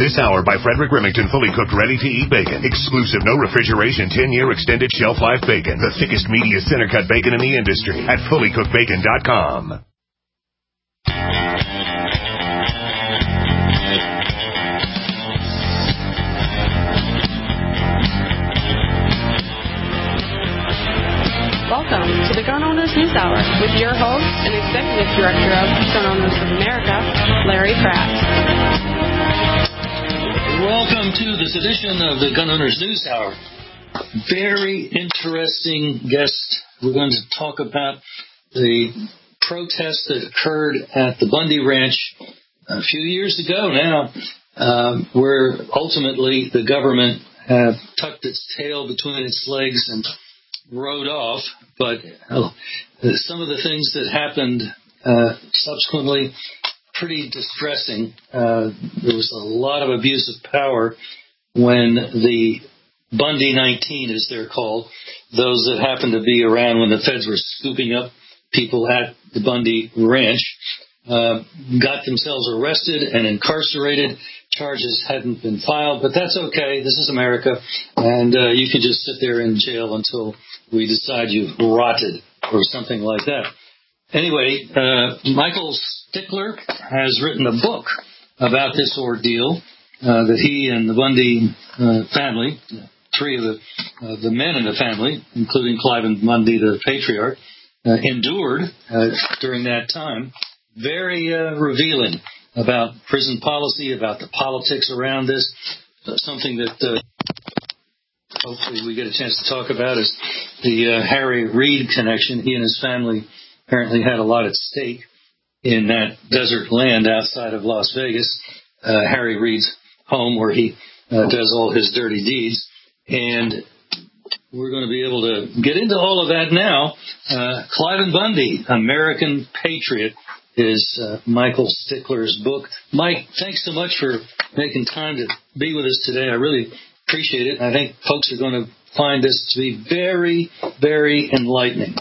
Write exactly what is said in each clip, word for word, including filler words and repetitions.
This hour by Frederick Remington, fully cooked, ready-to-eat bacon. Exclusive, no refrigeration, ten-year extended shelf life bacon. The thickest, meatiest, center-cut bacon in the industry at fully cooked bacon dot com. Welcome to the Gun Owners News Hour with your host and Executive Director of Gun Owners of America, Larry Pratt. Welcome to this edition of the Gun Owners News Hour. Very interesting guest. We're going to talk about the protest that occurred at the Bundy Ranch a few years ago now, um, where ultimately the government uh, tucked its tail between its legs and rode off. But uh, some of the things that happened uh, subsequently, pretty distressing. Uh, there was a lot of abuse of power when the Bundy nineteen, as they're called, those that happened to be around when the feds were scooping up people at the Bundy Ranch, uh, got themselves arrested and incarcerated. Charges hadn't been filed, but that's okay. This is America, and uh, you can just sit there in jail until we decide you've rotted or something like that. Anyway, uh, Michael Stickler has written a book about this ordeal uh, that he and the Bundy uh, family, three of the uh, the men in the family, including Cliven Bundy, the patriarch, uh, endured uh, during that time. Very uh, revealing about prison policy, about the politics around this. Uh, something that uh, hopefully we get a chance to talk about is the uh, Harry Reid connection. He and his family apparently had a lot at stake in that desert land outside of Las Vegas, uh, Harry Reid's home where he uh, does all his dirty deeds. And we're going to be able to get into all of that now. Uh, Cliven Bundy, American Patriot, is uh, Michael Stickler's book. Mike, thanks so much for making time to be with us today. I really appreciate it. I think folks are going to find this to be very, very enlightening.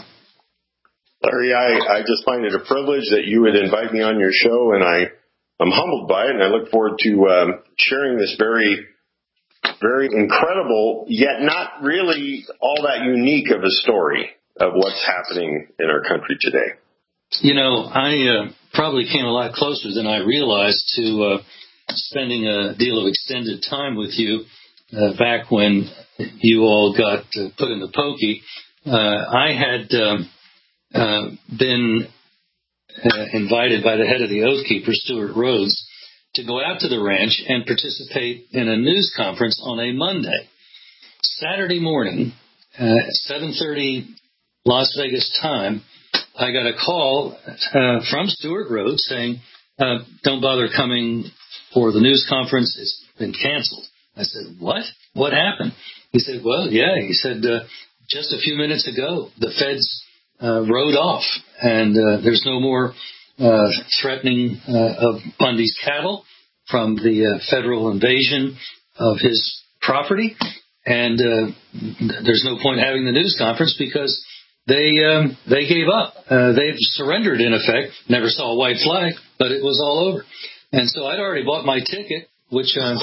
Larry, I, I just find it a privilege that you would invite me on your show, and I, I'm humbled by it, and I look forward to um, sharing this very, very incredible, yet not really all that unique of a story of what's happening in our country today. You know, I uh, probably came a lot closer than I realized to uh, spending a deal of extended time with you uh, back when you all got uh, put in the pokey. Uh, I had um, uh, been uh, invited by the head of the Oath Keepers, Stuart Rhodes, to go out to the ranch and participate in a news conference on a Monday. Saturday morning uh, at seven thirty Las Vegas time, I got a call uh, from Stuart Rhodes saying, uh, don't bother coming for the news conference. It's been canceled. I said, what? What happened? He said, well, yeah. He said, uh, just a few minutes ago, the feds uh, rode off, and uh, there's no more uh, threatening uh, of Bundy's cattle from the uh, federal invasion of his property, and uh, there's no point having the news conference because They um, they gave up. Uh, they've surrendered, in effect. Never saw a white flag, but it was all over. And so I'd already bought my ticket, which uh,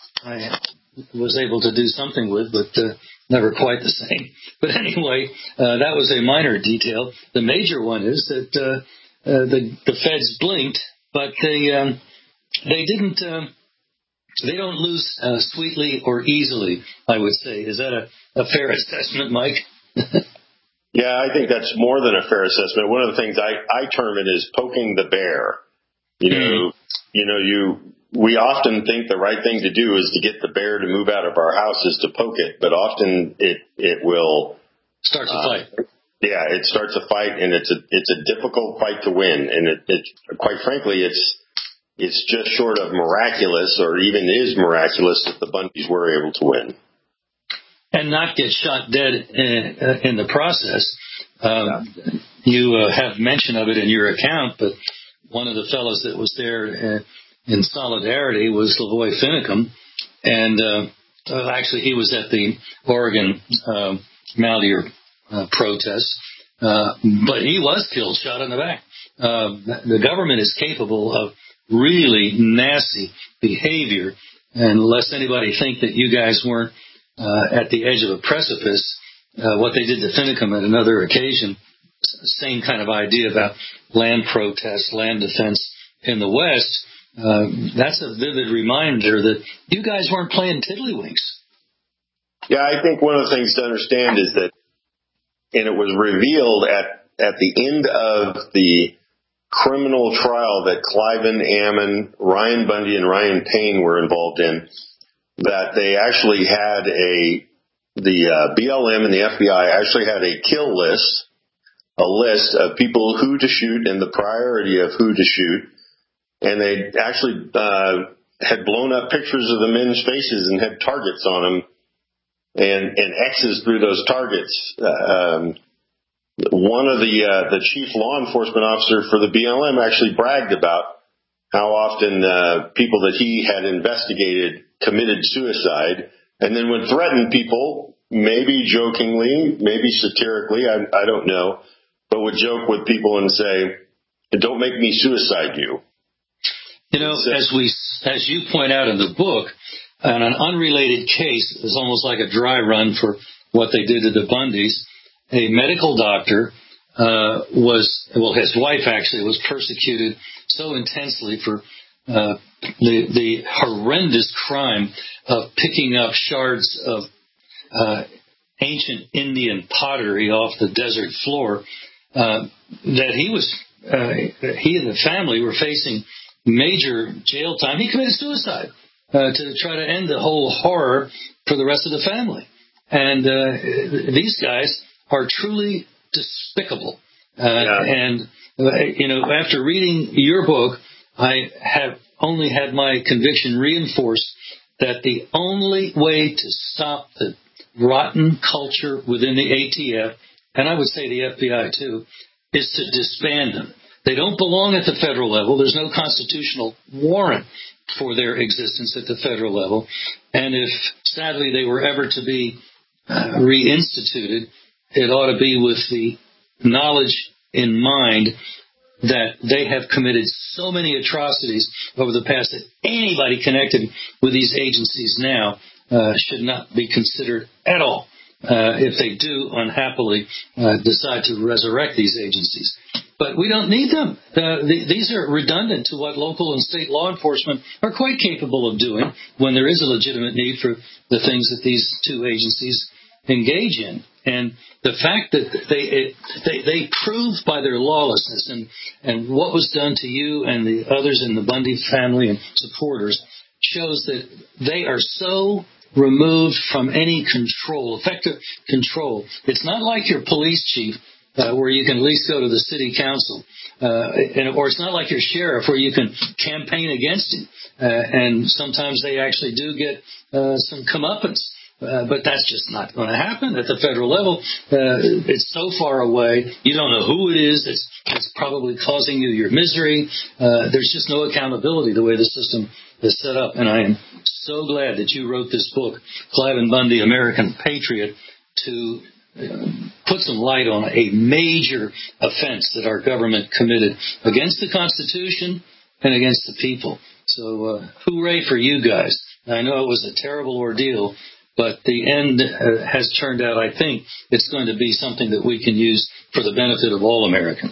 I was able to do something with, but uh, never quite the same. But anyway, uh, that was a minor detail. The major one is that uh, uh, the the feds blinked, but they um, they didn't. Um, they don't lose uh, sweetly or easily, I would say. Is that a, a fair assessment, Mike? Yeah, I think that's more than a fair assessment. One of the things I, I term it is poking the bear. You know, mm. you know, you we often think the right thing to do is to get the bear to move out of our house is to poke it, but often it it will starts a uh, fight. Yeah, it starts a fight, and it's a it's a difficult fight to win, and it, it quite frankly, it's it's just short of miraculous, or even is miraculous, that the Bundys were able to win. And not get shot dead in, uh, in the process. Um, you uh, have mention of it in your account, but one of the fellows that was there uh, in solidarity was Lavoy Finicum, and uh, uh, actually he was at the Oregon uh, Malheur uh, protest, uh, but he was killed, shot in the back. Uh, the government is capable of really nasty behavior, And lest anybody think that you guys weren't uh, at the edge of a precipice, uh, what they did to Finicum at another occasion, same kind of idea about land protests, land defense in the West, uh, that's a vivid reminder that you guys weren't playing tiddlywinks. Yeah, I think one of the things to understand is that, and it was revealed at, at the end of the criminal trial that Cliven Ammon, Ryan Bundy, and Ryan Payne were involved in, that they actually had a, the uh, B L M and the F B I actually had a kill list, a list of people who to shoot and the priority of who to shoot. And they actually uh, had blown up pictures of the men's faces and had targets on them and, and X's through those targets. Um, one of the uh, the chief law enforcement officer for the B L M actually bragged about how often uh, people that he had investigated committed suicide, and then would threaten people, maybe jokingly, maybe satirically, I, I don't know, but would joke with people and say, "Don't make me suicide you." You know, so, as we, as you point out in the book, on an unrelated case, it was almost like a dry run for what they did to the Bundys. A medical doctor uh, was, well, his wife actually was persecuted so intensely for uh, the, the horrendous crime of picking up shards of uh, ancient Indian pottery off the desert floor uh, that he was, uh, he and the family were facing major jail time. He committed suicide uh, to try to end the whole horror for the rest of the family. And uh, these guys are truly despicable. Uh, yeah. And, uh, you know, after reading your book, I have only had my conviction reinforced that the only way to stop the rotten culture within the A T F, and I would say the F B I too, is to disband them. They don't belong at the federal level. There's no constitutional warrant for their existence at the federal level. And if, sadly, they were ever to be uh, reinstituted, it ought to be with the knowledge in mind that they have committed so many atrocities over the past that anybody connected with these agencies now uh, should not be considered at all uh, if they do unhappily uh, decide to resurrect these agencies. But we don't need them. Uh, the, these are redundant to what local and state law enforcement are quite capable of doing when there is a legitimate need for the things that these two agencies engage in. And the fact that they it, they, they prove by their lawlessness and, and what was done to you and the others in the Bundy family and supporters shows that they are so removed from any control, effective control. It's not like your police chief uh, where you can at least go to the city council, uh, and, or it's not like your sheriff where you can campaign against him. Uh, and sometimes they actually do get uh, some comeuppance. Uh, but that's just not going to happen at the federal level. Uh, it's so far away. You don't know who it is. It's, it's probably causing you your misery. Uh, there's just no accountability the way the system is set up. And I am so glad that you wrote this book, Cliven Bundy, American Patriot, to uh, put some light on a major offense that our government committed against the Constitution and against the people. So uh, hooray for you guys. I know it was a terrible ordeal, but the end uh, has turned out, I think, it's going to be something that we can use for the benefit of all Americans.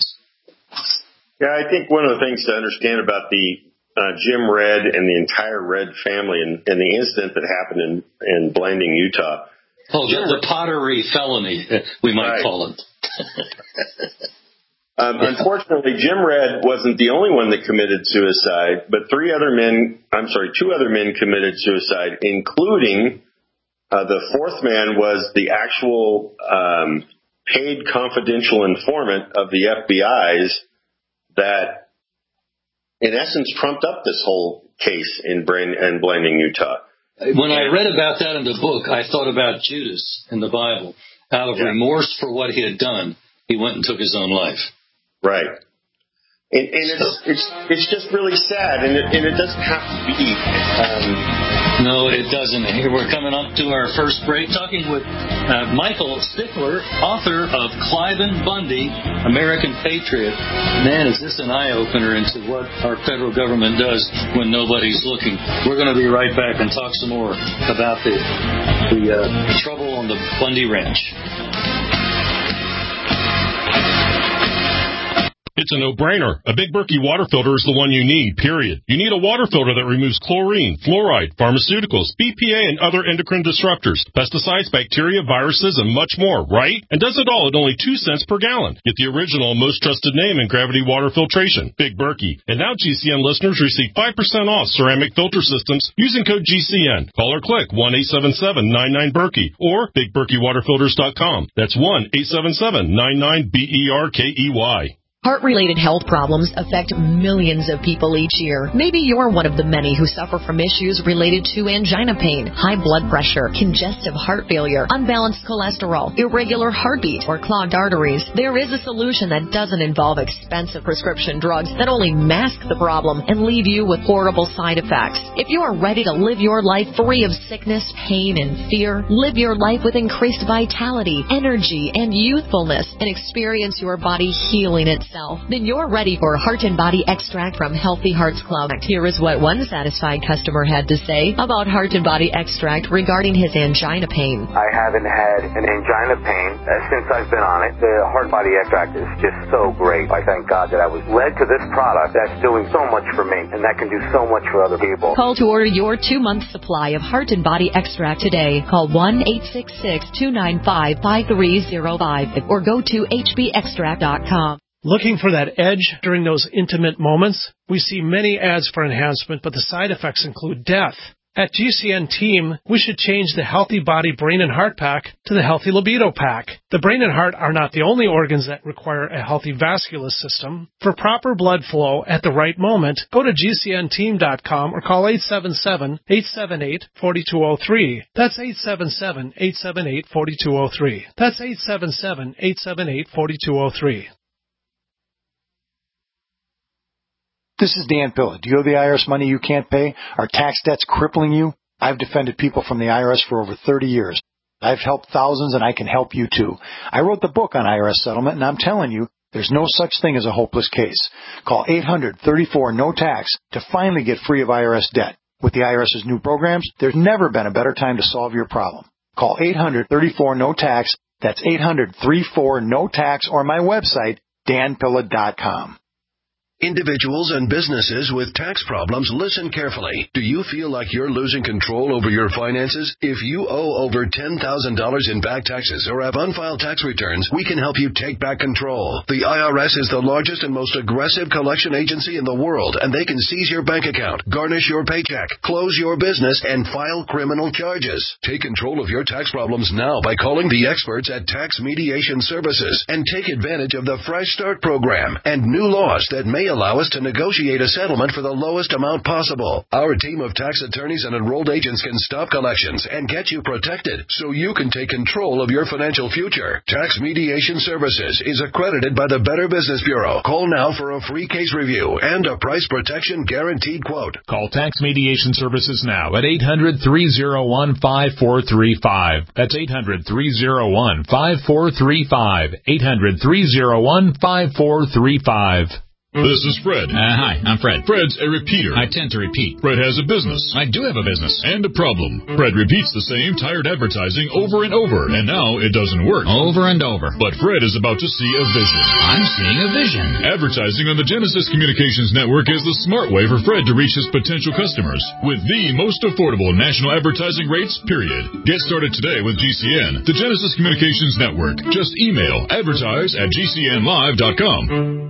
Yeah, I think one of the things to understand about the uh, Jim Redd and the entire Redd family and, and the incident that happened in, in Blanding, Utah. Oh, the, the pottery felony, we might right. call it. um, yeah. Unfortunately, Jim Redd wasn't the only one that committed suicide, but three other men, I'm sorry, two other men committed suicide, including Uh, the fourth man was the actual um, paid confidential informant of the F B I's that, in essence, trumped up this whole case in, Brand- in Blanding, Utah. When I read about that in the book, I thought about Judas in the Bible. Out of yeah. remorse for what he had done, he went and took his own life. Right. And, and it's, it's it's just really sad, and it, and it doesn't have to be. Um, no, No, it doesn't. Here we're coming up to our first break, talking with uh, Michael Stickler, author of Clive and Bundy, American Patriot. Man, is this an eye-opener into what our federal government does when nobody's looking. We're going to be right back and talk some more about the, the uh, trouble on the Bundy Ranch. It's a no-brainer. A Big Berkey water filter is the one you need, period. You need a water filter that removes chlorine, fluoride, pharmaceuticals, B P A, and other endocrine disruptors, pesticides, bacteria, viruses, and much more, right? And does it all at only two cents per gallon. Get the original, most trusted name in gravity water filtration, Big Berkey. And now G C N listeners receive five percent off ceramic filter systems using code G C N. Call or click one eight seven seven nine nine Berkey or big berkey water filters dot com. That's one eight seven seven nine nine B E R K E Y. Heart-related health problems affect millions of people each year. Maybe you're one of the many who suffer from issues related to angina pain, high blood pressure, congestive heart failure, unbalanced cholesterol, irregular heartbeat, or clogged arteries. There is a solution that doesn't involve expensive prescription drugs that only mask the problem and leave you with horrible side effects. If you are ready to live your life free of sickness, pain, and fear, live your life with increased vitality, energy, and youthfulness, and experience your body healing itself, then you're ready for Heart and Body Extract from Healthy Hearts Club. Here is what one satisfied customer had to say about Heart and Body Extract regarding his angina pain. I haven't had an angina pain uh, since I've been on it. The Heart and Body Extract is just so great. I thank God that I was led to this product that's doing so much for me and that can do so much for other people. Call to order your two-month supply of Heart and Body Extract today. Call one eight six six two nine five five three zero five or go to H B extract dot com. Looking for that edge during those intimate moments? We see many ads for enhancement, but the side effects include death. At G C N Team, we should change the Healthy Body Brain and Heart Pack to the Healthy Libido Pack. The brain and heart are not the only organs that require a healthy vascular system. For proper blood flow at the right moment, go to G C N team dot com or call eight seven seven, eight seven eight, four two zero three. That's eight seven seven, eight seven eight, four two zero three. That's eight seven seven, eight seven eight, four two zero three. This is Dan Pilla. Do you owe the I R S money you can't pay? Are tax debts crippling you? I've defended people from the I R S for over thirty years. I've helped thousands, and I can help you too. I wrote the book on I R S settlement, and I'm telling you, there's no such thing as a hopeless case. Call eight hundred, thirty-four, no tax to finally get free of I R S debt. With the I R S's new programs, there's never been a better time to solve your problem. Call eight hundred, thirty-four, no tax. That's eight hundred, thirty-four, no tax, or my website, dan pilla dot com. Individuals and businesses with tax problems, listen carefully. Do you feel like you're losing control over your finances? If you owe over ten thousand dollars in back taxes or have unfiled tax returns, we can help you take back control. The I R S is the largest and most aggressive collection agency in the world, and they can seize your bank account, garnish your paycheck, close your business, and file criminal charges. Take control of your tax problems now by calling the experts at Tax Mediation Services and take advantage of the Fresh Start program and new laws that may allow us to negotiate a settlement for the lowest amount possible. Our team of tax attorneys and enrolled agents can stop collections and get you protected so you can take control of your financial future. Tax Mediation Services is accredited by the Better Business Bureau. Call now for a free case review and a price protection guaranteed quote. Call Tax Mediation Services now at eight hundred, three oh one, five four three five. That's eight hundred, three oh one, five four three five. eight hundred, three oh one, five four three five. This is Fred. Uh, hi, I'm Fred. Fred's a repeater. I tend to repeat. Fred has a business. I do have a business. And a problem. Fred repeats the same tired advertising over and over, and now it doesn't work. Over and over. But Fred is about to see a vision. I'm seeing a vision. Advertising on the Genesis Communications Network is the smart way for Fred to reach his potential customers with the most affordable national advertising rates, period. Get started today with G C N, the Genesis Communications Network. Just email advertise at g c n live dot com.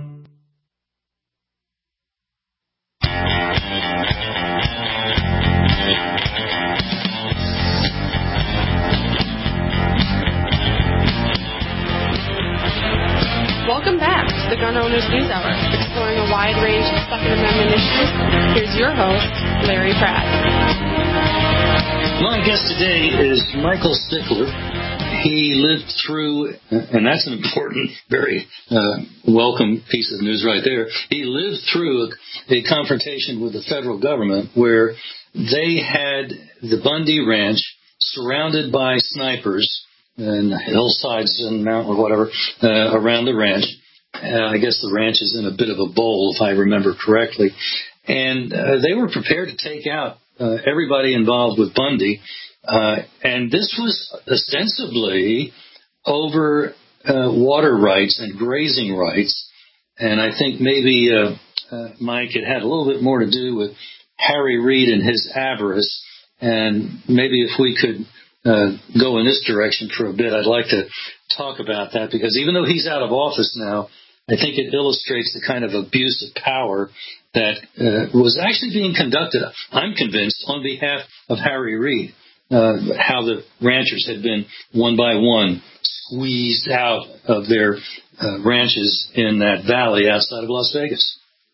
Welcome back to the Gun Owners News Hour, exploring a wide range of Second Amendment issues. Here's your host, Larry Pratt. My guest today is Michael Stickler. he lived through, and that's an important, very uh, welcome piece of news right there. He lived through a, a confrontation with the federal government where they had the Bundy Ranch surrounded by snipers and hillsides and mountain or whatever uh, around the ranch. Uh, I guess the ranch is in a bit of a bowl, if I remember correctly. And uh, they were prepared to take out uh, everybody involved with Bundy. Uh, and this was ostensibly over uh, water rights and grazing rights. And I think maybe, uh, uh, Mike, it had a little bit more to do with Harry Reid and his avarice. And maybe if we could uh, go in this direction for a bit, I'd like to talk about that, because even though he's out of office now, I think it illustrates the kind of abuse of power that uh, was actually being conducted, I'm convinced, on behalf of Harry Reid, uh, how the ranchers had been, one by one, squeezed out of their uh, ranches in that valley outside of Las Vegas.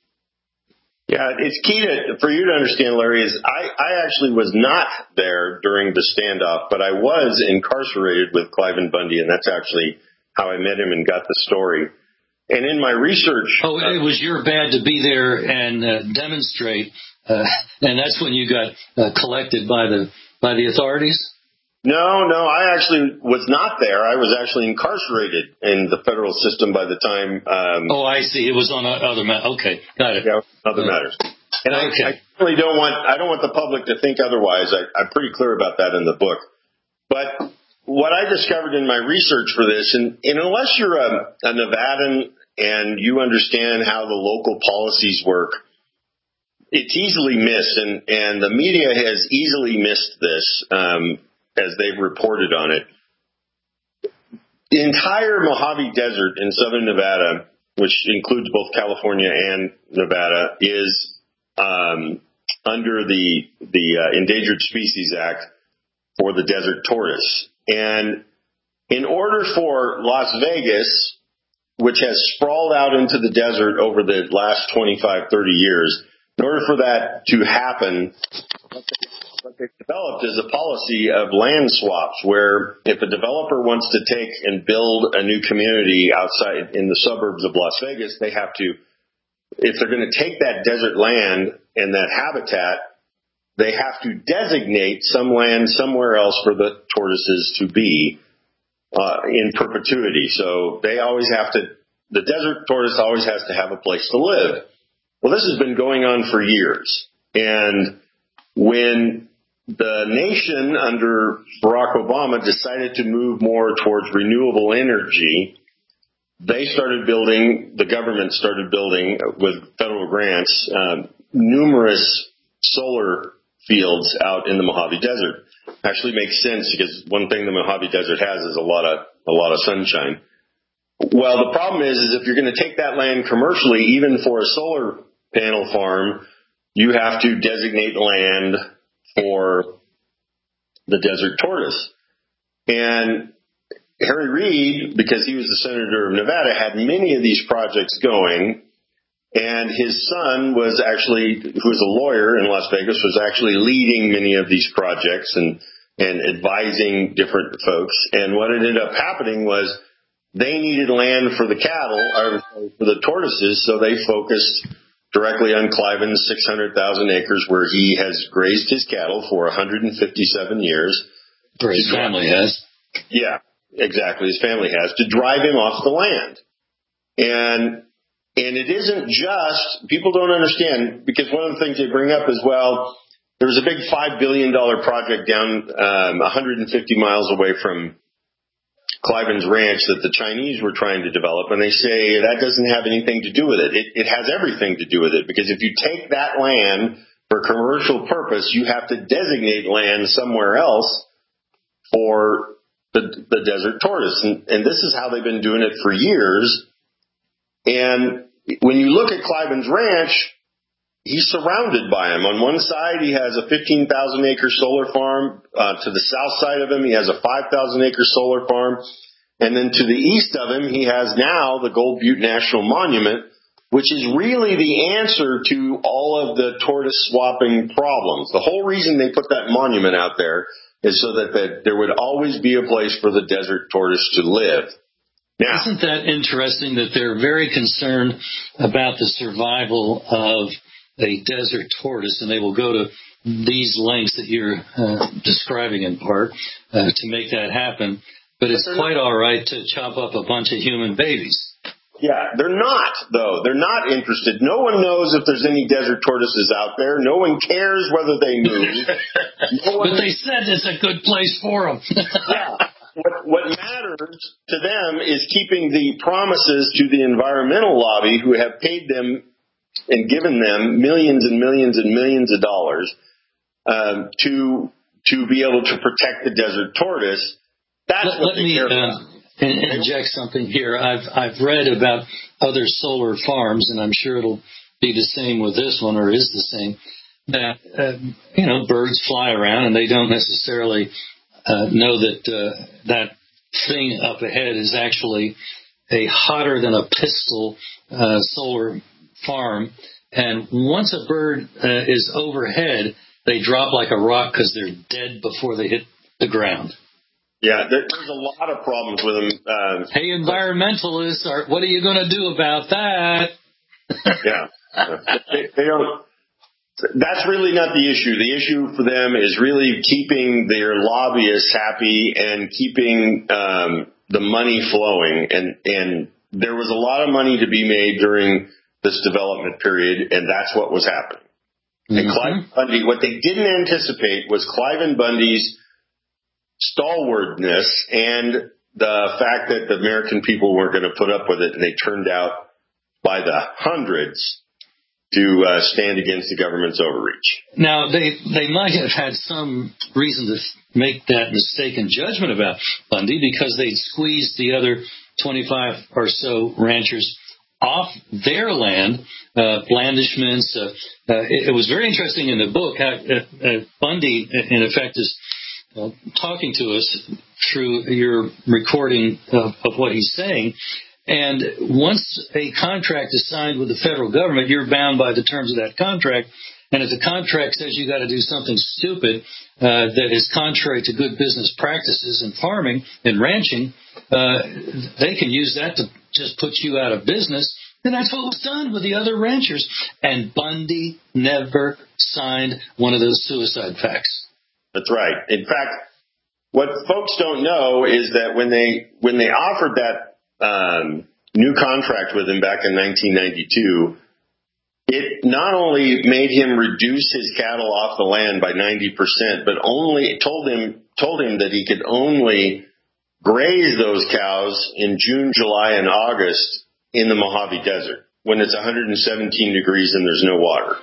Yeah, it's key to, for you to understand, Larry, is I, I actually was not there during the standoff, but I was incarcerated with Cliven Bundy, and that's actually how I met him and got the story. And in my research... Oh, it was your bad to be there and uh, demonstrate, uh, and that's when you got uh, collected by the by the authorities? No, no, I actually was not there. I was actually incarcerated in the federal system by the time... Um, oh, I see. It was on other matters. Okay, got it. Yeah, other uh, matters. And okay. I, I really don't want I don't want the public to think otherwise. I, I'm pretty clear about that in the book. But what I discovered in my research for this, and, and unless you're a, a Nevadan and you understand how the local policies work, it's easily missed, and, and the media has easily missed this um, as they've reported on it. The entire Mojave Desert in southern Nevada, which includes both California and Nevada, is um, under the the uh, Endangered Species Act for the desert tortoise. And in order for Las Vegas, which has sprawled out into the desert over the last twenty-five, thirty years, in order for that to happen, what they've developed is a policy of land swaps, where if a developer wants to take and build a new community outside in the suburbs of Las Vegas, they have to, if they're going to take that desert land and that habitat, they have to designate some land somewhere else for the tortoises to be uh, in perpetuity. So they always have to, the desert tortoise always has to have a place to live. Well, this has been going on for years. And when the nation under Barack Obama decided to move more towards renewable energy, they started building, the government started building with federal grants, um, numerous solar fields out in the Mojave Desert. Actually makes sense, because one thing the Mojave Desert has is a lot of a lot of sunshine. Well, the problem is, is if you're going to take that land commercially, even for a solar panel farm, you have to designate land for the desert tortoise. And Harry Reid, because he was the senator of Nevada, had many of these projects going. And his son was actually, who was a lawyer in Las Vegas, was actually leading many of these projects and, and advising different folks. And what ended up happening was they needed land for the cattle, or for the tortoises, so they focused directly on Cliven's six hundred thousand acres, where he has grazed his cattle for one hundred fifty-seven years. Or his family has. Yeah, exactly. His family has, to drive him off the land. And And it isn't just, people don't understand, because one of the things they bring up is, well, there was a big five billion dollars project down um, one hundred fifty miles away from Cliven's ranch that the Chinese were trying to develop, and they say that doesn't have anything to do with it. It, it has everything to do with it, because if you take that land for commercial purpose, you have to designate land somewhere else for the, the desert tortoise. And, and this is how they've been doing it for years. And when you look at Cliven's ranch, he's surrounded by them. On one side, he has a fifteen thousand acre solar farm. Uh, to the south side of him, he has a five thousand acre solar farm. And then to the east of him, he has now the Gold Butte National Monument, which is really the answer to all of the tortoise swapping problems. The whole reason they put that monument out there is so that the, there would always be a place for the desert tortoise to live. Now, isn't that interesting that they're very concerned about the survival of a desert tortoise, and they will go to these lengths that you're uh, describing in part uh, to make that happen, but it's quite all right to chop up a bunch of human babies. Yeah, they're not, though. They're not interested. No one knows if there's any desert tortoises out there. No one cares whether they move. No one... But they said it's a good place for them. Yeah. What, what matters to them is keeping the promises to the environmental lobby, who have paid them and given them millions and millions and millions of dollars um, to to be able to protect the desert tortoise. That's let, what let they me care uh, about. inject something here. I've I've read about other solar farms, and I'm sure it'll be the same with this one, or is the same. That uh, you know, birds fly around, and they don't necessarily uh, know that uh, that thing up ahead is actually a hotter than a pistol uh, solar farm. And once a bird uh, is overhead, they drop like a rock because they're dead before they hit the ground. Yeah, there, there's a lot of problems with them. Uh, hey, environmentalists, are, what are you going to do about that? Yeah, they, they don't. That's really not the issue. The issue for them is really keeping their lobbyists happy and keeping um, the money flowing. And and there was a lot of money to be made during this development period, and that's what was happening. Mm-hmm. And Cliven Bundy, what they didn't anticipate was Cliven Bundy's stalwartness and the fact that the American people weren't going to put up with it, and they turned out by the hundreds to uh, stand against the government's overreach. Now, they they might have had some reason to make that mistaken judgment about Bundy because they squeezed the other twenty-five or so ranchers off their land, uh, blandishments. Uh, uh, it, it was very interesting in the book how uh, uh, Bundy, in effect, is uh, talking to us through your recording of, of what he's saying. And once a contract is signed with the federal government, you're bound by the terms of that contract. And if the contract says you got to do something stupid uh, that is contrary to good business practices in farming and ranching, uh, they can use that to just put you out of business. And that's what was done with the other ranchers. And Bundy never signed one of those suicide pacts. That's right. In fact, what folks don't know is that when they when they offered that Um, new contract with him back in nineteen ninety-two, it not only made him reduce his cattle off the land by ninety percent, but only told him told him that he could only graze those cows in June, July, and August in the Mojave Desert when it's one hundred seventeen degrees and there's no water.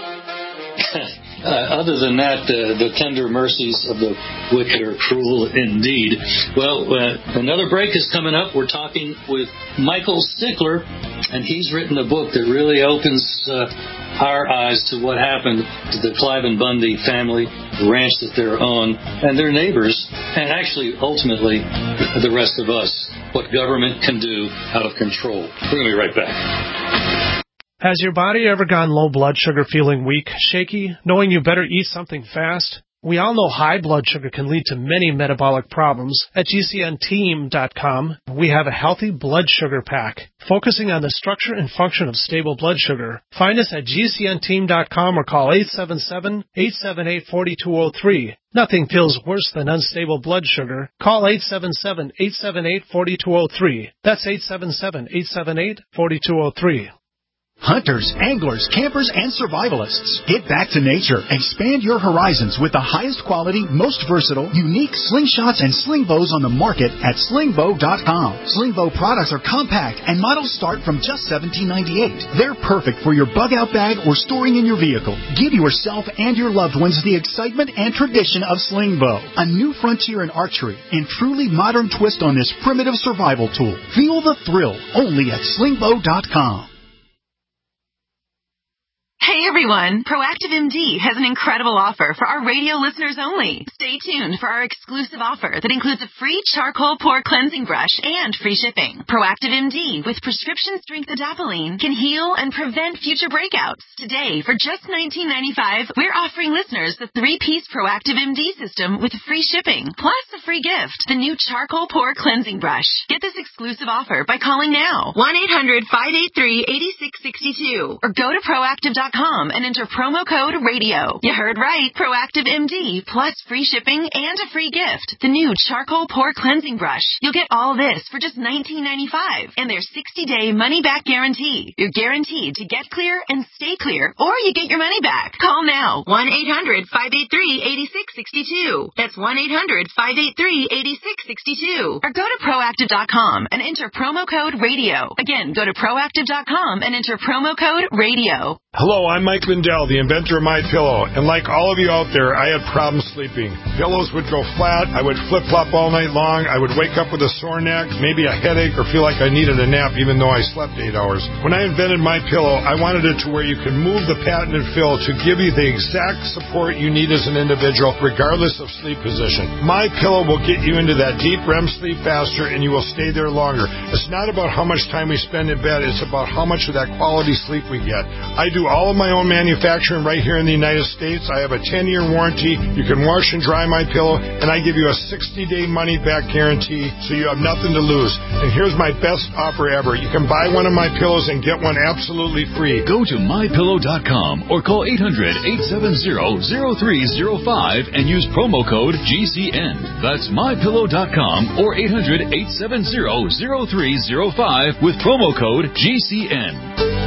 Uh, other than that, uh, the tender mercies of the wicked are cruel indeed. Well, uh, another break is coming up. We're talking with Michael Stickler, and he's written a book that really opens uh, our eyes to what happened to the Cliven Bundy family, the ranch that they're on, and their neighbors, and actually, ultimately, the rest of us, what government can do out of control. We're going to be right back. Has your body ever gone low blood sugar, feeling weak, shaky, knowing you better eat something fast? We all know high blood sugar can lead to many metabolic problems. At G C N team dot com, we have a healthy blood sugar pack, focusing on the structure and function of stable blood sugar. Find us at G C N team dot com or call eight seven seven, eight seven eight, four two zero three. Nothing feels worse than unstable blood sugar. Call eight seven seven, eight seven eight, four two zero three. That's eight seven seven, eight seven eight, four two zero three. Hunters, anglers, campers, and survivalists. Get back to nature. Expand your horizons with the highest quality, most versatile, unique slingshots and sling bows on the market at sling bow dot com. Sling bow products are compact and models start from just seventeen ninety-eight. They're perfect for your bug-out bag or storing in your vehicle. Give yourself and your loved ones the excitement and tradition of sling bow. A new frontier in archery and truly modern twist on this primitive survival tool. Feel the thrill only at sling bow dot com. Hey, everyone. Proactive M D has an incredible offer for our radio listeners only. Stay tuned for our exclusive offer that includes a free charcoal pore cleansing brush and free shipping. Proactive M D with prescription strength adapalene can heal and prevent future breakouts. Today, for just nineteen ninety-five dollars, we're offering listeners the three-piece Proactive M D system with free shipping, plus a free gift, the new charcoal pore cleansing brush. Get this exclusive offer by calling now, one eight hundred, five eight three, eight six six two, or go to proactive dot com and enter promo code radio. You heard right. Proactive M D plus free shipping and a free gift. The new charcoal pore cleansing brush. You'll get all this for just nineteen ninety-five dollars and their sixty-day money-back guarantee. You're guaranteed to get clear and stay clear, or you get your money back. Call now. one eight hundred, five eight three, eight six six two. That's one eight hundred, five eight three, eight six six two. Or go to proactive dot com and enter promo code radio. Again, go to proactive dot com and enter promo code radio. Hello, I'm Mike Lindell, the inventor of MyPillow, and like all of you out there, I had problems sleeping. Pillows would go flat, I would flip-flop all night long, I would wake up with a sore neck, maybe a headache, or feel like I needed a nap even though I slept eight hours. When I invented MyPillow, I wanted it to where you could move the patented fill to give you the exact support you need as an individual, regardless of sleep position. MyPillow will get you into that deep R E M sleep faster, and you will stay there longer. It's not about how much time we spend in bed, it's about how much of that quality sleep we get. I do all of my own manufacturing right here in the United States. I have a ten-year warranty. You can wash and dry MyPillow, and I give you a sixty-day money-back guarantee, so you have nothing to lose. And here's my best offer ever. You can buy one of my pillows and get one absolutely free. Go to my pillow dot com or call eight hundred, eight seven zero, zero three zero five and use promo code G C N. That's my pillow dot com or eight hundred, eight seven zero, zero three zero five with promo code G C N.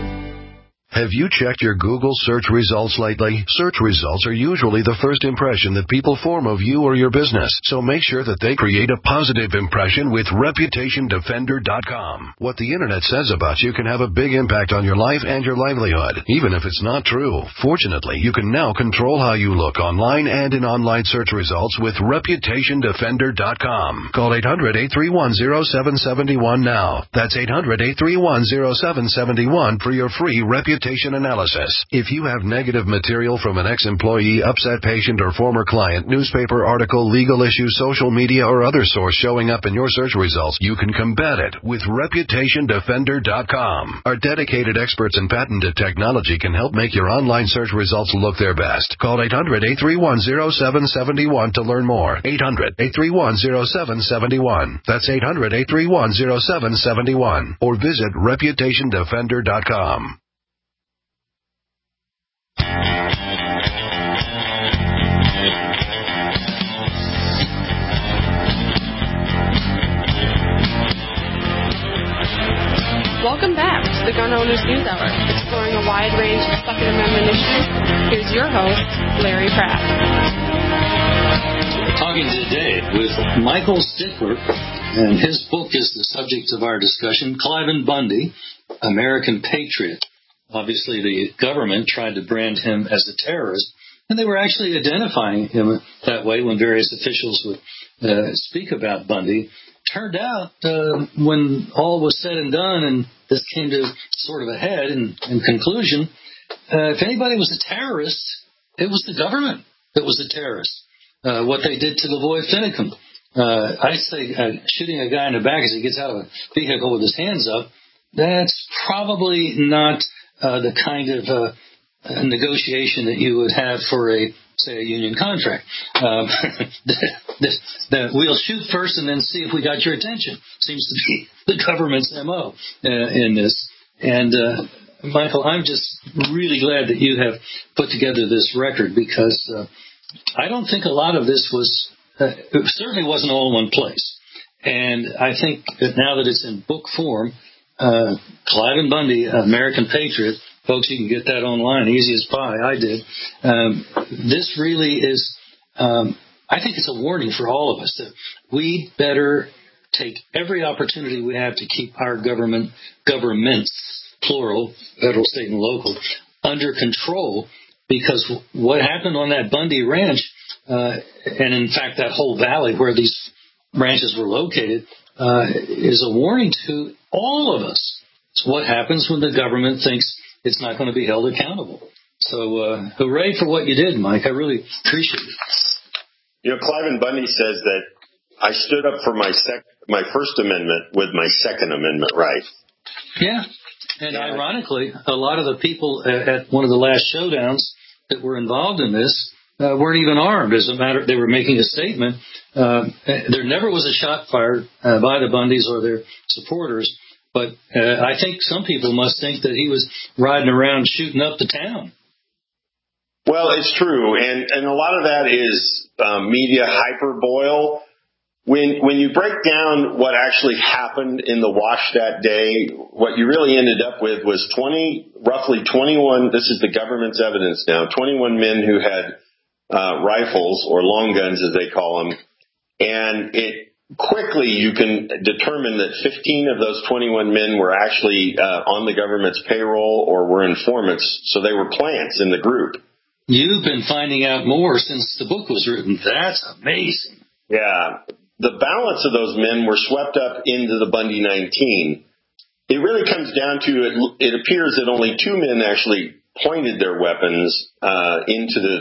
Have you checked your Google search results lately? Search results are usually the first impression that people form of you or your business, so make sure that they create a positive impression with reputation defender dot com. What the internet says about you can have a big impact on your life and your livelihood, even if it's not true. Fortunately, you can now control how you look online and in online search results with reputation defender dot com. Call eight hundred, eight three one, zero seven seven one now. That's eight hundred, eight three one, zero seven seven one for your free reputation analysis. If you have negative material from an ex-employee, upset patient, or former client, newspaper article, legal issue, social media, or other source showing up in your search results, you can combat it with reputation defender dot com. Our dedicated experts in patented technology can help make your online search results look their best. Call eight hundred, eight three one, zero seven seven one to learn more. eight hundred, eight three one, zero seven seven one. That's eight hundred, eight three one, zero seven seven one. Or visit reputation defender dot com. Welcome back to the Gun Owners News Hour, exploring a wide range of Second Amendment issues. Here's your host, Larry Pratt. Talking today with Michael Stickler, and his book is the subject of our discussion, Cliven Bundy, American Patriot. Obviously, the government tried to brand him as a terrorist, and they were actually identifying him that way when various officials would uh, speak about Bundy. Turned out, uh, when all was said and done, and this came to sort of a head and, and conclusion, uh, if anybody was a terrorist, it was the government that was the terrorist. Uh, what they did to Lavoy Finicum. Uh, I say uh, shooting a guy in the back as he gets out of a vehicle with his hands up, that's probably not uh, the kind of uh, negotiation that you would have for a say a union contract. Um, the, the, the, we'll shoot first and then see if we got your attention. Seems to be the government's M O uh, in this. And, uh, Michael, I'm just really glad that you have put together this record because uh, I don't think a lot of this was, uh, it certainly wasn't all in one place. And I think that now that it's in book form, uh, Cliven Bundy, American Patriot, folks, you can get that online, easy as pie. I did. Um, this really is, um, I think it's a warning for all of us that we better take every opportunity we have to keep our government, governments, plural, federal, state, and local, under control, because what happened on that Bundy Ranch, uh, and in fact that whole valley where these ranches were located, uh, is a warning to all of us. It's what happens when the government thinks it's not going to be held accountable. So, uh, hooray for what you did, Mike. I really appreciate it. You know, Cliven Bundy says that I stood up for my sec- my First Amendment with my Second Amendment right. Yeah. And yeah. Ironically, a lot of the people at one of the last showdowns that were involved in this uh, weren't even armed. As a matter, they were making a statement. Uh, there never was a shot fired uh, by the Bundys or their supporters. But uh, I think some people must think that he was riding around shooting up the town. Well, it's true, and, and a lot of that is um, media hyperbole. When when you break down what actually happened in the wash that day, what you really ended up with was twenty, roughly twenty-one. This is the government's evidence now. twenty-one men who had uh, rifles or long guns, as they call them, and it quickly you can determine that fifteen of those twenty-one men were actually uh, on the government's payroll or were informants, so they were plants in the group. You've been finding out more since the book was written. That's amazing. Yeah. The balance of those men were swept up into the Bundy nineteen. It really comes down to, it, it appears that only two men actually pointed their weapons uh, into the,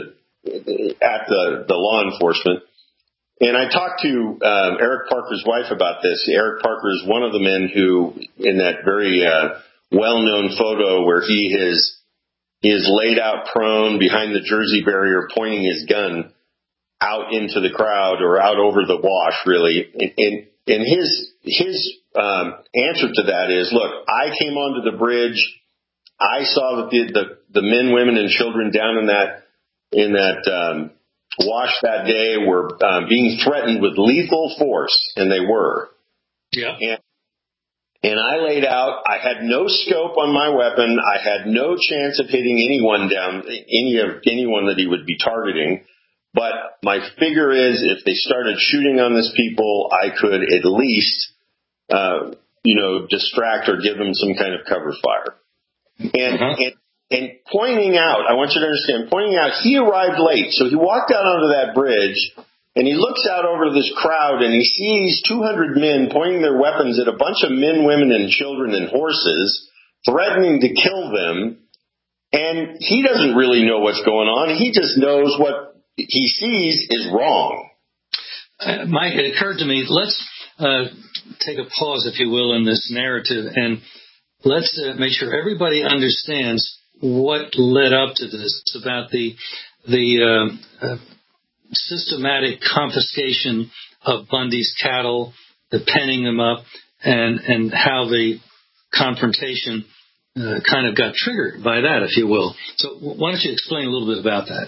at the, the law enforcement. And I talked to um, Eric Parker's wife about this. Eric Parker is one of the men who, in that very uh, well-known photo where he is, he is laid out prone behind the Jersey barrier pointing his gun out into the crowd or out over the wash, really. And, and, and his his um, answer to that is, look, I came onto the bridge. I saw that the, the, the men, women, and children down in that in that um, wash that day were um, being threatened with lethal force, and they were. Yeah. And, and I laid out. I had no scope on my weapon. I had no chance of hitting anyone down, any of anyone that he would be targeting. But my figure is, if they started shooting on these people, I could at least, uh, you know, distract or give them some kind of cover fire. And, uh-huh. and and pointing out, I want you to understand, pointing out, he arrived late. So he walked out onto that bridge, and he looks out over this crowd, and he sees two hundred men pointing their weapons at a bunch of men, women, and children and horses, threatening to kill them. And he doesn't really know what's going on. He just knows what he sees is wrong. Uh, Mike, it occurred to me, let's uh, take a pause, if you will, in this narrative, and let's uh, make sure everybody understands what led up to this. It's about the the uh, uh, systematic confiscation of Bundy's cattle, the penning them up, and, and how the confrontation uh, kind of got triggered by that, if you will. So why don't you explain a little bit about that?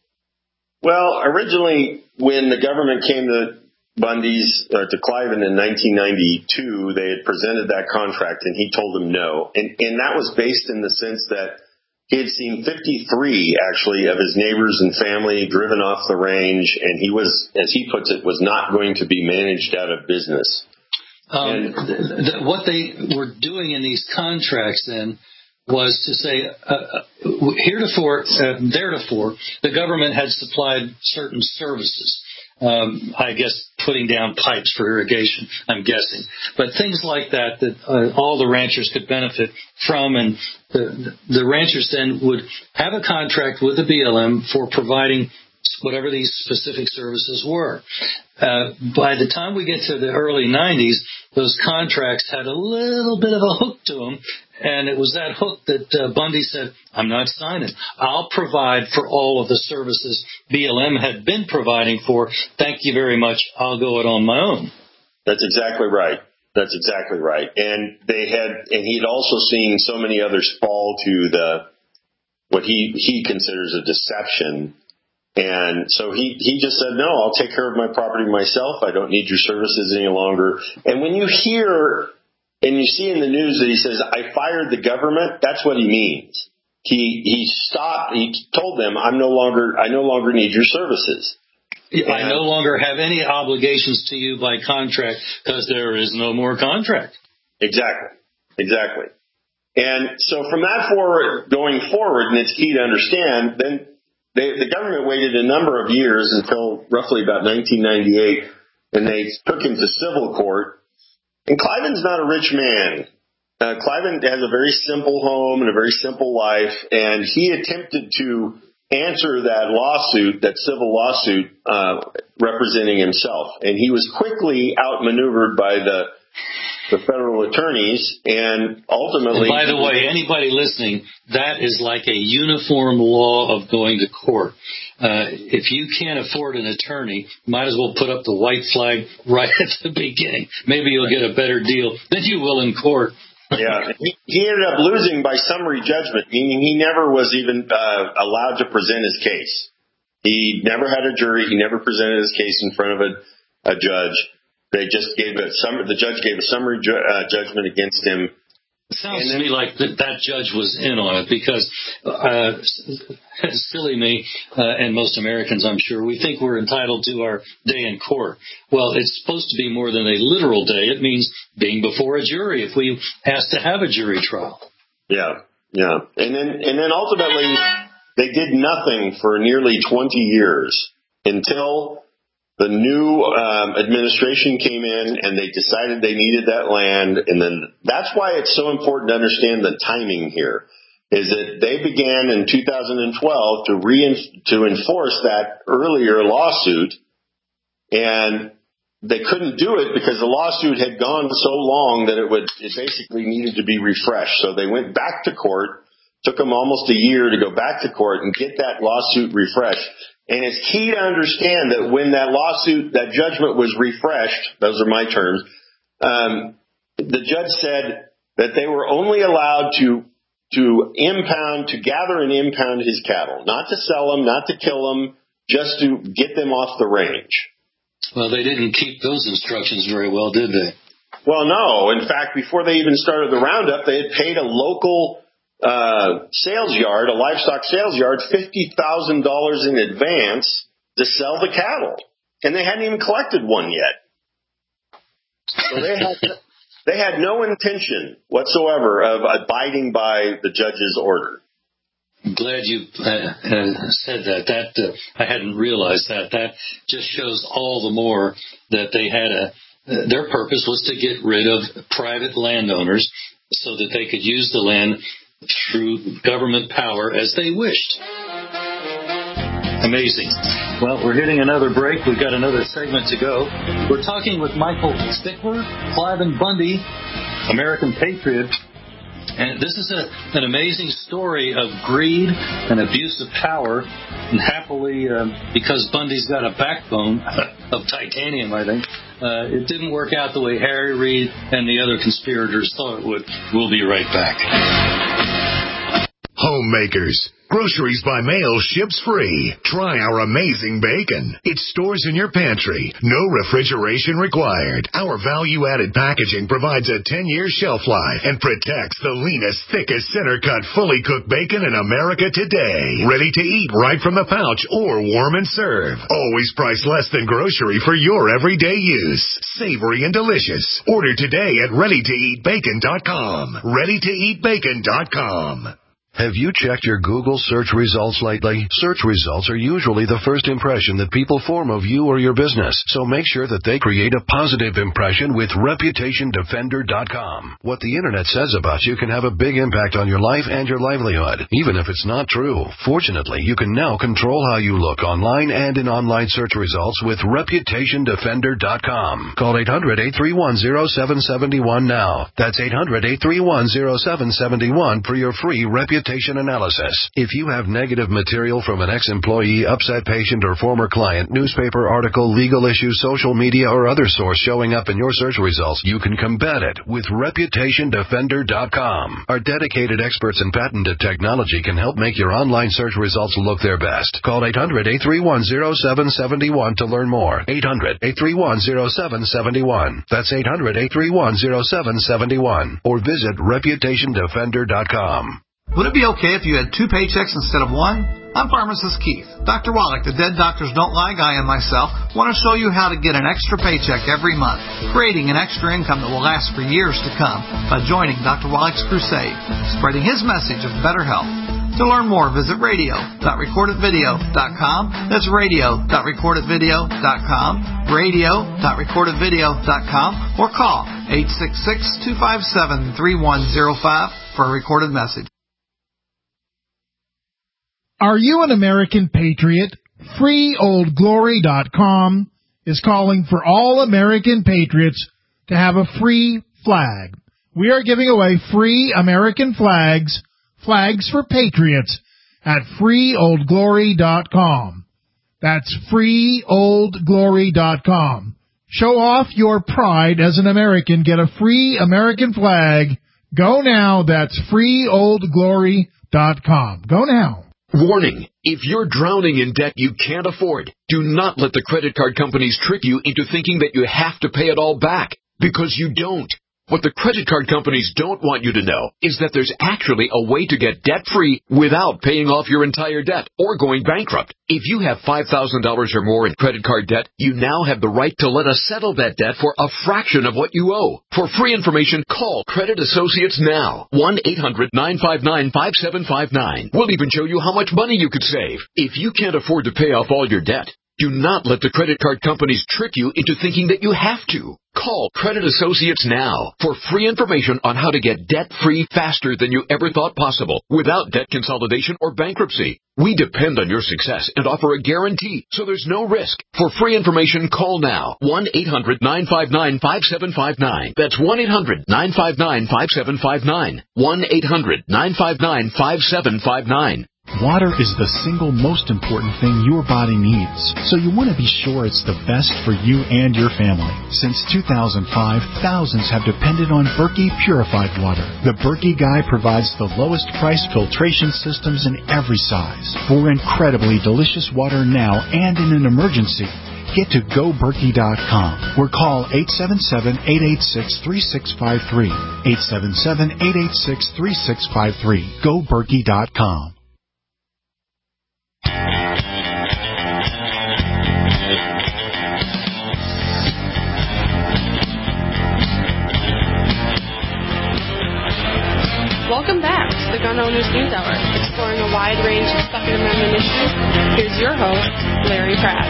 Well, originally, when the government came to Bundy's, or to Cliven in nineteen ninety-two, they had presented that contract, and he told them no. And, and that was based in the sense that he had seen fifty-three, actually, of his neighbors and family driven off the range, and he was, as he puts it, was not going to be managed out of business. Um, and, th- th- what they were doing in these contracts, then, was to say, uh, heretofore, uh, theretofore, the government had supplied certain services. Um, I guess putting down pipes for irrigation, I'm guessing. But things like that, that uh, all the ranchers could benefit from, and the, the ranchers then would have a contract with the B L M for providing whatever these specific services were. Uh, by the time we get to the early nineties, those contracts had a little bit of a hook to them, and it was that hook that uh, Bundy said, I'm not signing. I'll provide for all of the services B L M had been providing for. Thank you very much. I'll go it on my own. That's exactly right. That's exactly right. And they had, and he had also seen so many others fall to the, what he, he considers a deception. And so he, he just said, no, I'll take care of my property myself. I don't need your services any longer. And when you hear and you see in the news that he says, I fired the government, that's what he means. He, he stopped, he told them, I'm no longer, I no longer need your services. I no longer have any obligations to you by contract because there is no more contract. Exactly. Exactly. And so from that forward, going forward, and it's key to understand, then They, the government waited a number of years until roughly about nineteen ninety-eight, and they took him to civil court. And Cliven's not a rich man. Uh, Cliven has a very simple home and a very simple life, and he attempted to answer that lawsuit, that civil lawsuit, uh, representing himself. And he was quickly outmaneuvered by the the federal attorneys, and ultimately... And by the way, anybody listening, that is like a uniform law of going to court. Uh, if you can't afford an attorney, might as well put up the white flag right at the beginning. Maybe you'll get a better deal than you will in court. Yeah, he, he ended up losing by summary judgment, meaning he never was even uh, allowed to present his case. He never had a jury. He never presented his case in front of a, a judge. They just gave a summary, the judge gave a summary ju- uh, judgment against him. It sounds to me like that, that judge was in on it because, uh, silly me, uh, and most Americans, I'm sure, we think we're entitled to our day in court. Well, it's supposed to be more than a literal day. It means being before a jury if we ask to have a jury trial. Yeah, yeah. And then, and then ultimately, they did nothing for nearly twenty years until the new um, administration came in and they decided they needed that land. And then that's why it's so important to understand the timing here, is that they began in two thousand twelve to re- to enforce that earlier lawsuit. And they couldn't do it because the lawsuit had gone so long that it would, it basically needed to be refreshed. So they went back to court, took them almost a year to go back to court and get that lawsuit refreshed. And it's key to understand that when that lawsuit, that judgment was refreshed, those are my terms, um, the judge said that they were only allowed to to impound, to gather and impound his cattle, not to sell them, not to kill them, just to get them off the range. Well, they didn't keep those instructions very well, did they? Well, no. In fact, before they even started the roundup, they had paid a local Uh, sales yard, a livestock sales yard, fifty thousand dollars in advance to sell the cattle. And they hadn't even collected one yet. So they had, they had no intention whatsoever of abiding by the judge's order. I'm glad you uh, uh, said that. That uh, I hadn't realized that. That just shows all the more that they had a, uh, their purpose was to get rid of private landowners so that they could use the land through government power as they wished. Amazing. Well, we're hitting another break. We've got another segment to go. We're talking with Michael Stickler, Cliven Bundy, American patriot. And this is a, an amazing story of greed and abuse of power. And happily, um, because Bundy's got a backbone of titanium, I think, uh, it didn't work out the way Harry Reid and the other conspirators thought it would. We'll be right back. Homemakers. Groceries by mail ships free. Try our amazing bacon. It stores in your pantry. No refrigeration required. Our value-added packaging provides a ten-year shelf life and protects the leanest, thickest, center-cut, fully cooked bacon in America today. Ready to eat right from the pouch or warm and serve. Always priced less than grocery for your everyday use. Savory and delicious. Order today at ready to eat bacon dot com. ready to eat bacon dot com. Have you checked your Google search results lately? Search results are usually the first impression that people form of you or your business, so make sure that they create a positive impression with reputation defender dot com. What the Internet says about you can have a big impact on your life and your livelihood, even if it's not true. Fortunately, you can now control how you look online and in online search results with reputation defender dot com. Call eight hundred, eight three one, zero seven seven one now. That's eight hundred, eight three one, zero seven seven one for your free reputation analysis. If you have negative material from an ex-employee, upset patient, or former client, newspaper article, legal issue, social media, or other source showing up in your search results, you can combat it with reputation defender dot com. Our dedicated experts in patented technology can help make your online search results look their best. Call eight hundred, eight three one, zero seven seven one to learn more. eight hundred, eight three one, zero seven seven one. That's eight hundred, eight three one, zero seven seven one. Or visit reputation defender dot com. Would it be okay if you had two paychecks instead of one? I'm Pharmacist Keith. Doctor Wallach, the Dead Doctors Don't Lie guy, and myself want to show you how to get an extra paycheck every month, creating an extra income that will last for years to come by joining Doctor Wallach's crusade, spreading his message of better health. To learn more, visit radio dot record it video dot com. That's radio dot record it video dot com. radio dot recorded video dot com or call eight six six, two five seven, three one zero five for a recorded message. Are you an American patriot? free old glory dot com is calling for all American patriots to have a free flag. We are giving away free American flags, flags for patriots, at free old glory dot com. That's free old glory dot com. Show off your pride as an American. Get a free American flag. Go now. That's free old glory dot com. Go now. Warning, if you're drowning in debt you can't afford, do not let the credit card companies trick you into thinking that you have to pay it all back, because you don't. What the credit card companies don't want you to know is that there's actually a way to get debt-free without paying off your entire debt or going bankrupt. If you have five thousand dollars or more in credit card debt, you now have the right to let us settle that debt for a fraction of what you owe. For free information, call Credit Associates now. one eight hundred, nine five nine, five seven five nine. We'll even show you how much money you could save. If you can't afford to pay off all your debt, do not let the credit card companies trick you into thinking that you have to. Call Credit Associates now for free information on how to get debt-free faster than you ever thought possible without debt consolidation or bankruptcy. We depend on your success and offer a guarantee, so there's no risk. For free information, call now. one eight hundred, nine five nine, five seven five nine. That's one eight hundred, nine five nine, five seven five nine. one eight hundred, nine five nine, five seven five nine. Water is the single most important thing your body needs, so you want to be sure it's the best for you and your family. Since two thousand five, thousands have depended on Berkey purified water. The Berkey Guy provides the lowest price filtration systems in every size. For incredibly delicious water now and in an emergency, get to go berkey dot com or call eight seven seven, eight eight six, three six five three. eight seven seven, eight eight six, three six five three. go berkey dot com. Welcome back to the Gun Owners News Hour, exploring a wide range of Second Amendment issues. Here's your host, Larry Pratt.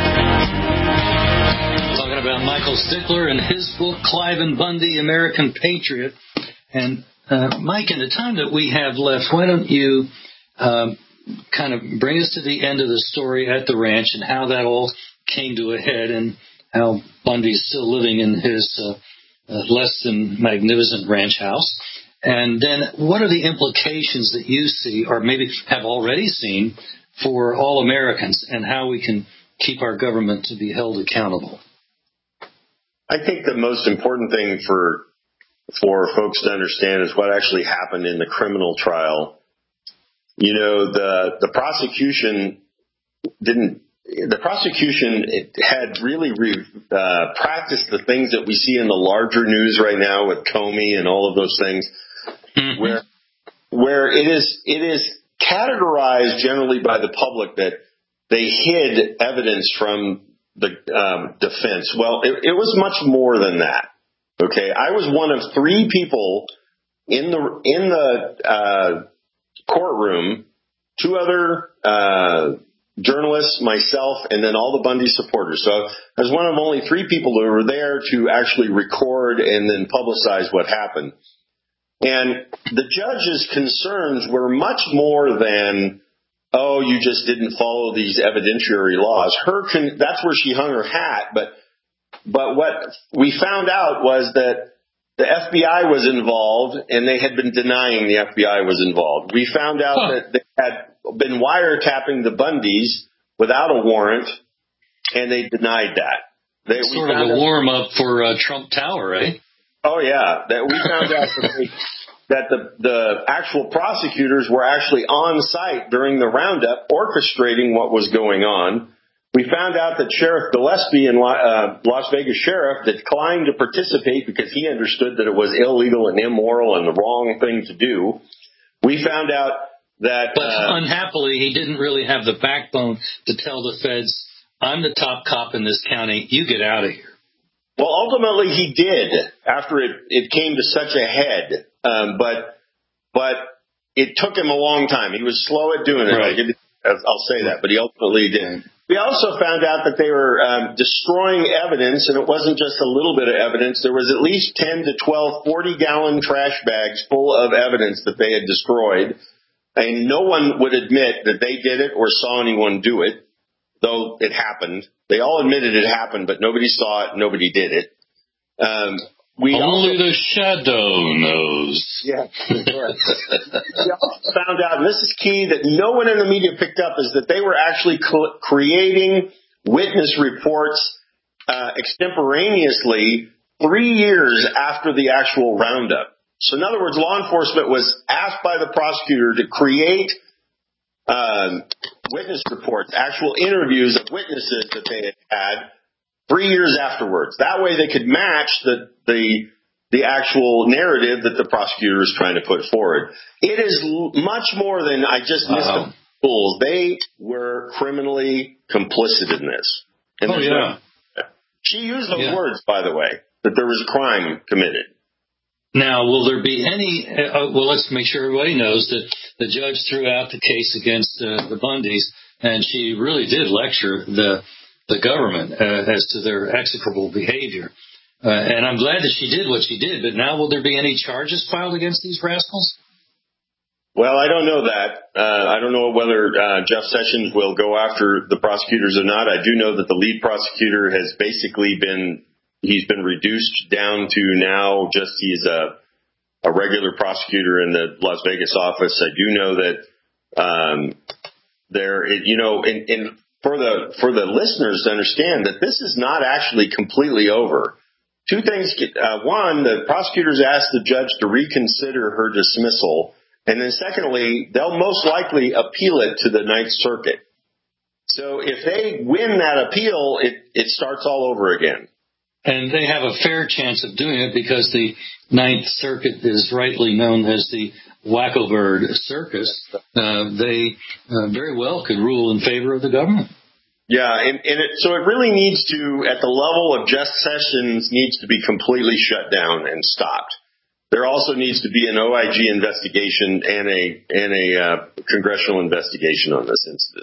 Talking about Michael Stickler and his book, Clive and Bundy, American Patriot. And, uh, Mike, in the time that we have left, why don't you um, kind of bring us to the end of the story at the ranch and how that all came to a head and how Bundy's still living in his uh, uh, less than magnificent ranch house. And then what are the implications that you see or maybe have already seen for all Americans and how we can keep our government to be held accountable? I think the most important thing for for folks to understand is what actually happened in the criminal trial. You know, the the prosecution didn't the prosecution it had really re, uh, practiced the things that we see in the larger news right now with Comey and all of those things. Mm-hmm. Where, where it is, it is categorized generally by the public that they hid evidence from the um, defense. Well, it, it was much more than that. Okay, I was one of three people in the in the uh, courtroom. Two other uh, journalists, myself, and then all the Bundy supporters. So I was one of only three people who were there to actually record and then publicize what happened. And the judge's concerns were much more than, oh, you just didn't follow these evidentiary laws. Her con- that's where she hung her hat. But but what we found out was that the F B I was involved, and they had been denying the F B I was involved. We found out huh. that they had been wiretapping the Bundys without a warrant, and they denied that. They, sort of a warm-up for uh, Trump Tower, eh? Oh, yeah. That we found out that, they, that the, the actual prosecutors were actually on site during the roundup orchestrating what was going on. We found out that Sheriff Gillespie, in uh, Las Vegas Sheriff, declined to participate because he understood that it was illegal and immoral and the wrong thing to do. We found out that... But uh, unhappily, he didn't really have the backbone to tell the feds, I'm the top cop in this county, you get out of here. Well, ultimately he did after it, it came to such a head, um, but but it took him a long time. He was slow at doing it. Right. Like it, I'll say that, but he ultimately did. We also found out that they were um, destroying evidence, and it wasn't just a little bit of evidence. There was at least ten to twelve forty-gallon trash bags full of evidence that they had destroyed, and no one would admit that they did it or saw anyone do it, though it happened. They all admitted it happened, but nobody saw it, nobody did it. Um, we Only also, the shadow knows. Yeah, correct. We also found out, and this is key, that no one in the media picked up, is that they were actually co- creating witness reports uh, extemporaneously three years after the actual roundup. So in other words, law enforcement was asked by the prosecutor to create um, witness reports, actual interviews of witnesses that they had had three years afterwards. That way they could match the the the actual narrative that the prosecutor is trying to put forward. It is l- much more than I just missed Uh-huh. the fools. They were criminally complicit in this. And Oh, there's yeah. no- she used those Yeah. words, by the way, that there was a crime committed. Now, will there be any, uh, well, let's make sure everybody knows that the judge threw out the case against uh, the Bundys, and she really did lecture the the government uh, as to their execrable behavior. Uh, and I'm glad that she did what she did, but now will there be any charges filed against these rascals? Well, I don't know that. Uh, I don't know whether uh, Jeff Sessions will go after the prosecutors or not. I do know that the lead prosecutor has basically been, he's been reduced down to now just he's a, a regular prosecutor in the Las Vegas office. I do know that um, there, it, you know, in, in for the for the listeners to understand that this is not actually completely over. Two things. Uh, one, the prosecutors asked the judge to reconsider her dismissal. And then secondly, they'll most likely appeal it to the Ninth Circuit. So if they win that appeal, it, it starts all over again. And they have a fair chance of doing it because the Ninth Circuit is rightly known as the Wackelbird Circus. Uh, they uh, very well could rule in favor of the government. Yeah, and, and it, so it really needs to, at the level of Jeff Sessions, needs to be completely shut down and stopped. There also needs to be an O I G investigation and a and a uh, congressional investigation on this incident.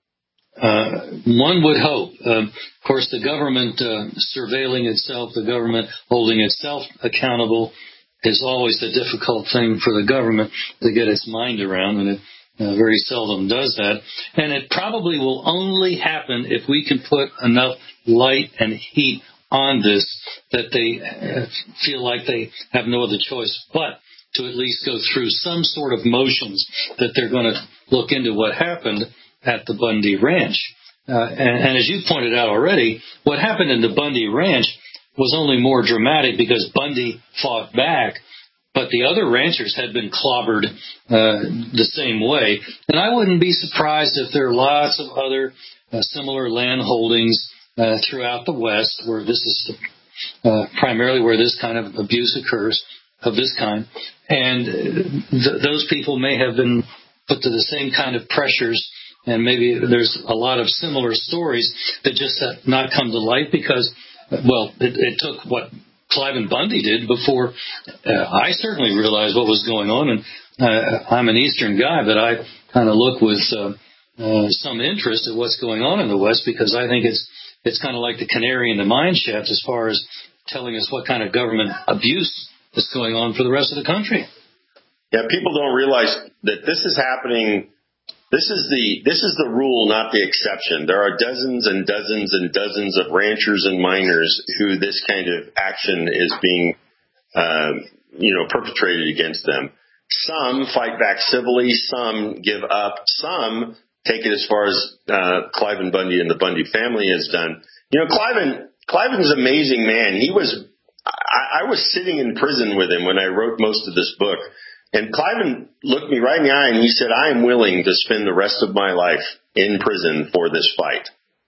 Uh, one would hope. Uh, of course, the government uh, surveilling itself, the government holding itself accountable is always a difficult thing for the government to get its mind around, and it uh, very seldom does that. And it probably will only happen if we can put enough light and heat on this that they uh, feel like they have no other choice but to at least go through some sort of motions that they're going to look into what happened at the Bundy Ranch. Uh, and, and as you pointed out already, what happened in the Bundy Ranch was only more dramatic because Bundy fought back, but the other ranchers had been clobbered uh, the same way. And I wouldn't be surprised if there are lots of other uh, similar land holdings uh, throughout the West where this is the, uh, primarily where this kind of abuse occurs, of this kind. And th- those people may have been put to the same kind of pressures, and maybe there's a lot of similar stories that just have not come to light because, well, it, it took what Cliven Bundy did before uh, I certainly realized what was going on. And uh, I'm an Eastern guy, but I kind of look with uh, uh, some interest at what's going on in the West because I think it's it's kind of like the canary in the mine shaft as far as telling us what kind of government abuse is going on for the rest of the country. Yeah, people don't realize that this is happening. This is the this is the rule, not the exception. There are dozens and dozens and dozens of ranchers and miners who this kind of action is being, uh, you know, perpetrated against them. Some fight back civilly. Some give up. Some take it as far as uh, Cliven Bundy and the Bundy family has done. You know, Cliven Cliven's an amazing man. He was. I, I was sitting in prison with him when I wrote most of this book. And Cliven looked me right in the eye and he said, I am willing to spend the rest of my life in prison for this fight.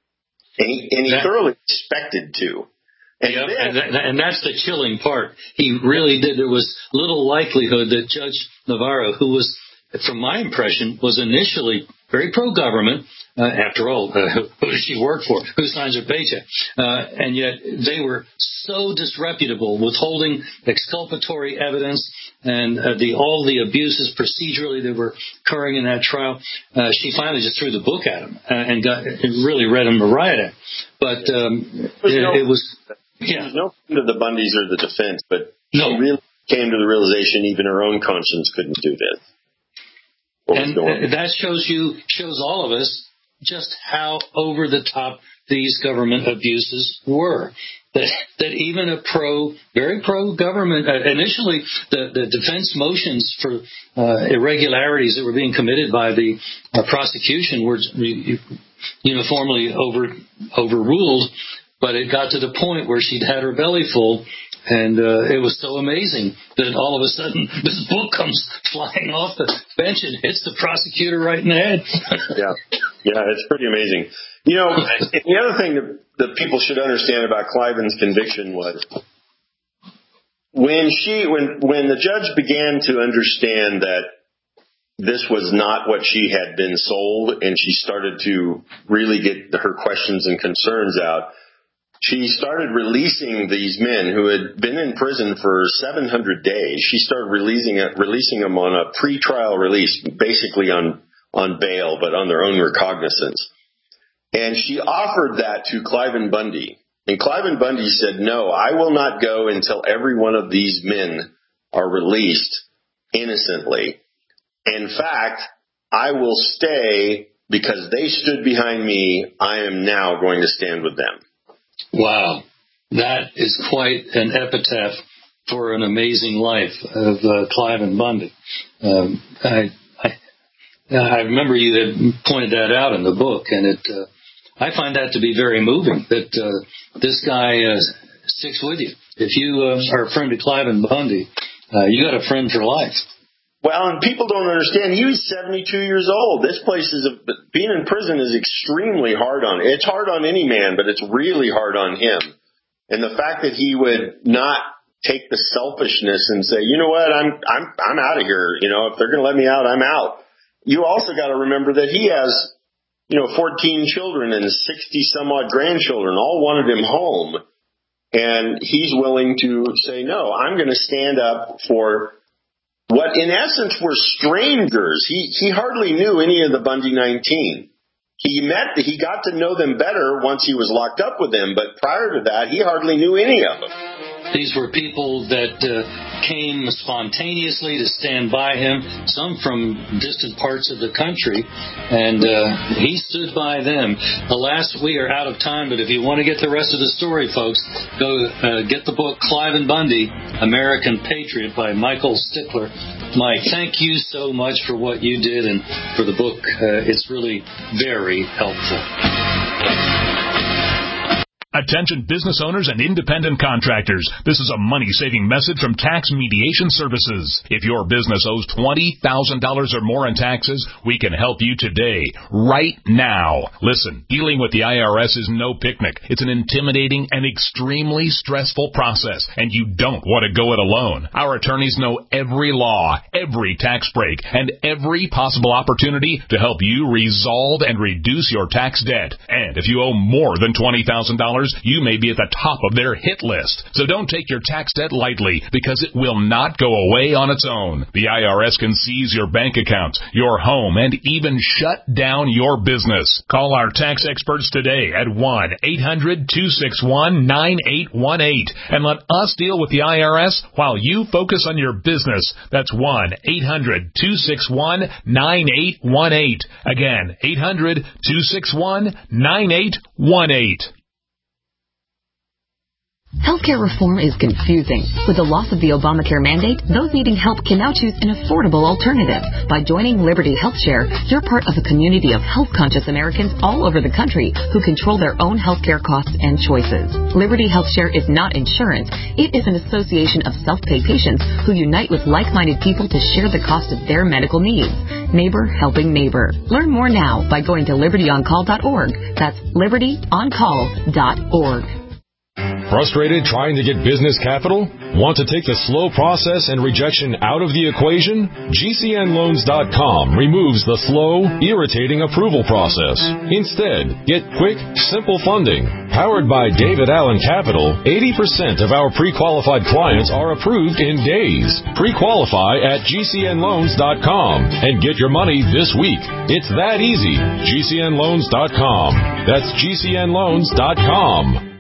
And he, and he that, thoroughly expected to. And, yeah, then, and, that, and that's the chilling part. He really did. There was little likelihood that Judge Navarro, who was, from my impression, was initially very pro-government. Uh, after all, uh, who, who does she work for? Who signs her paycheck? Uh, and yet they were so disreputable, withholding exculpatory evidence and uh, the all the abuses procedurally that were occurring in that trial. Uh, she finally just threw the book at him uh, and got and really read him a riot act. But um, it, no, it was yeah. There's no friend of the Bundys or the defense, but no. she really came to the realization even her own conscience couldn't do this. And uh, that shows you shows all of us just how over the top these government abuses were. That, that even a pro, very pro-government, uh, initially the, the defense motions for uh, irregularities that were being committed by the uh, prosecution were uniformly over, overruled, but it got to the point where she'd had her belly full, and uh, it was so amazing that all of a sudden this book comes flying off the bench and hits the prosecutor right in the head. yeah, yeah, it's pretty amazing. You know, the other thing that, that people should understand about Cliven's conviction was when she, when when the judge began to understand that this was not what she had been sold, and she started to really get her questions and concerns out, she started releasing these men who had been in prison for seven hundred days. She started releasing releasing them on a pretrial release, basically on on bail, but on their own recognizance. And she offered that to Cliven Bundy. And Cliven Bundy said, no, I will not go until every one of these men are released innocently. In fact, I will stay because they stood behind me. I am now going to stand with them. Wow. That is quite an epitaph for an amazing life of uh, Cliven Bundy. Um, I, I, I remember you had pointed that out in the book, and it... Uh, I find that to be very moving, that uh, this guy uh, sticks with you. If you uh, are a friend of Cliven Bundy, uh, you got a friend for life. Well, and people don't understand, he was seventy-two years old. This place is, a, being in prison is extremely hard on, it's hard on any man, but it's really hard on him. And the fact that he would not take the selfishness and say, you know what, I'm, I'm, I'm out of here. You know, if they're going to let me out, I'm out. You also got to remember that he has, you know, fourteen children and sixty some odd grandchildren, all wanted him home. And he's willing to say, no, I'm going to stand up for what in essence were strangers. He, he hardly knew any of the Bundy nineteen. He met, he got to know them better once he was locked up with them. But prior to that, he hardly knew any of them. These were people that uh, came spontaneously to stand by him, some from distant parts of the country, and uh, he stood by them. Alas, we are out of time, but if you want to get the rest of the story, folks, go uh, get the book Cliven Bundy, American Patriot by Michael Stickler. Mike, thank you so much for what you did and for the book. Uh, it's really very helpful. Attention business owners and independent contractors. This is a money-saving message from Tax Mediation Services. If your business owes twenty thousand dollars or more in taxes, we can help you today, right now. Listen, dealing with the I R S is no picnic. It's an intimidating and extremely stressful process, and you don't want to go it alone. Our attorneys know every law, every tax break, and every possible opportunity to help you resolve and reduce your tax debt. And if you owe more than twenty thousand dollars, you may be at the top of their hit list. So don't take your tax debt lightly, because it will not go away on its own. The I R S can seize your bank accounts, your home, and even shut down your business. Call our tax experts today at one eight hundred two six one nine eight one eight and let us deal with the I R S while you focus on your business. That's one eight hundred two six one nine eight one eight. Again, eight hundred two six one nine eight one eight. Healthcare reform is confusing. With the loss of the Obamacare mandate, those needing help can now choose an affordable alternative. By joining Liberty HealthShare, you're part of a community of health-conscious Americans all over the country who control their own healthcare costs and choices. Liberty HealthShare is not insurance. It is an association of self-pay patients who unite with like-minded people to share the cost of their medical needs. Neighbor helping neighbor. Learn more now by going to liberty on call dot org. That's liberty on call dot org. Frustrated trying to get business capital? Want to take the slow process and rejection out of the equation? G C N loans dot com removes the slow, irritating approval process. Instead, get quick, simple funding. Powered by David Allen Capital, eighty percent of our pre-qualified clients are approved in days. Pre-qualify at G C N loans dot com and get your money this week. It's that easy. G C N loans dot com. That's G C N loans dot com.